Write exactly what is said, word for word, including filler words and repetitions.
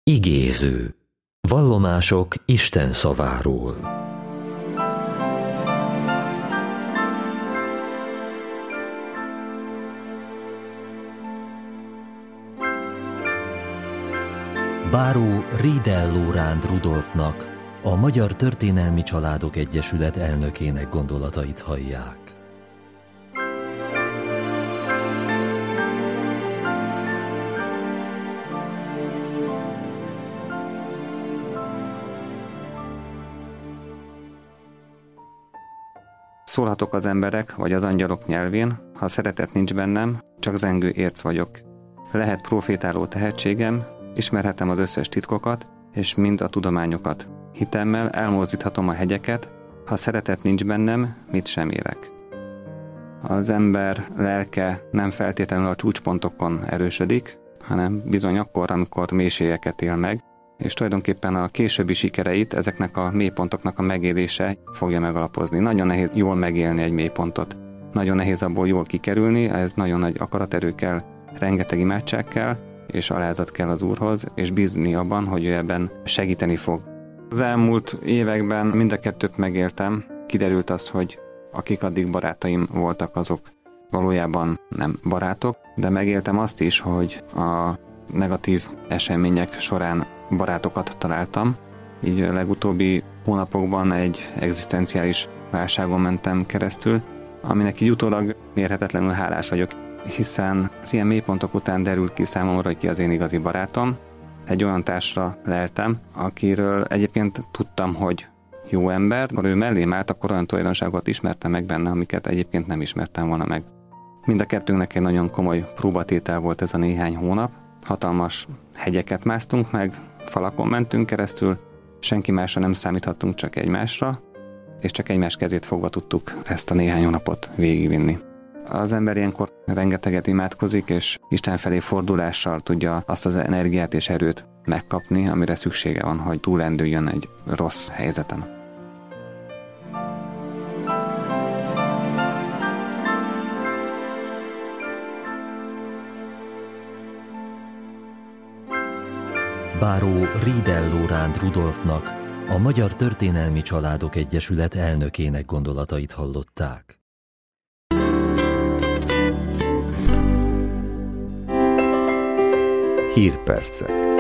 Igéző. Vallomások Isten szaváról. Báró Riedel Lóránd Rudolfnak, a Magyar Történelmi Családok Egyesület elnökének gondolatait hallják. Szólhatok az emberek vagy az angyalok nyelvén, ha szeretet nincs bennem, csak zengő érc vagyok. Lehet profétáló tehetségem, ismerhetem az összes titkokat, és mind a tudományokat. Hitemmel elmozdíthatom a hegyeket, ha szeretet nincs bennem, mit sem érek. Az ember lelke nem feltétlenül a csúcspontokon erősödik, hanem bizony akkor, amikor mélységeket él meg, és tulajdonképpen a későbbi sikereit ezeknek a mélypontoknak a megélése fogja megalapozni. Nagyon nehéz jól megélni egy mélypontot. Nagyon nehéz abból jól kikerülni, ez nagyon nagy akaraterő kell, rengeteg imádság kell, és alázat kell az Úrhoz, és bízni abban, hogy ő ebben segíteni fog. Az elmúlt években mind a kettőt megéltem, kiderült az, hogy akik addig barátaim voltak, azok valójában nem barátok, de megéltem azt is, hogy a negatív események során barátokat találtam. Így a legutóbbi hónapokban egy egzisztenciális válságon mentem keresztül, aminek így utólag mérhetetlenül hálás vagyok, hiszen az ilyen mélypontok után derült ki számomra, hogy ki az én igazi barátom. Egy olyan társra leltem, akiről egyébként tudtam, hogy jó ember, ha ő mellém állt, akkor olyan tulajdonságokat ismertem meg benne, amiket egyébként nem ismertem volna meg. Mind a kettőnknek egy nagyon komoly próbatétel volt ez a néhány hónap. Hatalmas hegyeket másztunk meg, falakon mentünk keresztül, senki másra nem számíthattunk, csak egymásra, és csak egymás kezét fogva tudtuk ezt a néhány hónapot végigvinni. Az ember ilyenkor rengeteget imádkozik, és Isten felé fordulással tudja azt az energiát és erőt megkapni, amire szüksége van, hogy túlendüljön egy rossz helyzeten. Báró Riedel Lóránd Rudolfnak, a Magyar Történelmi Családok Egyesület elnökének gondolatait hallották. Hírpercek.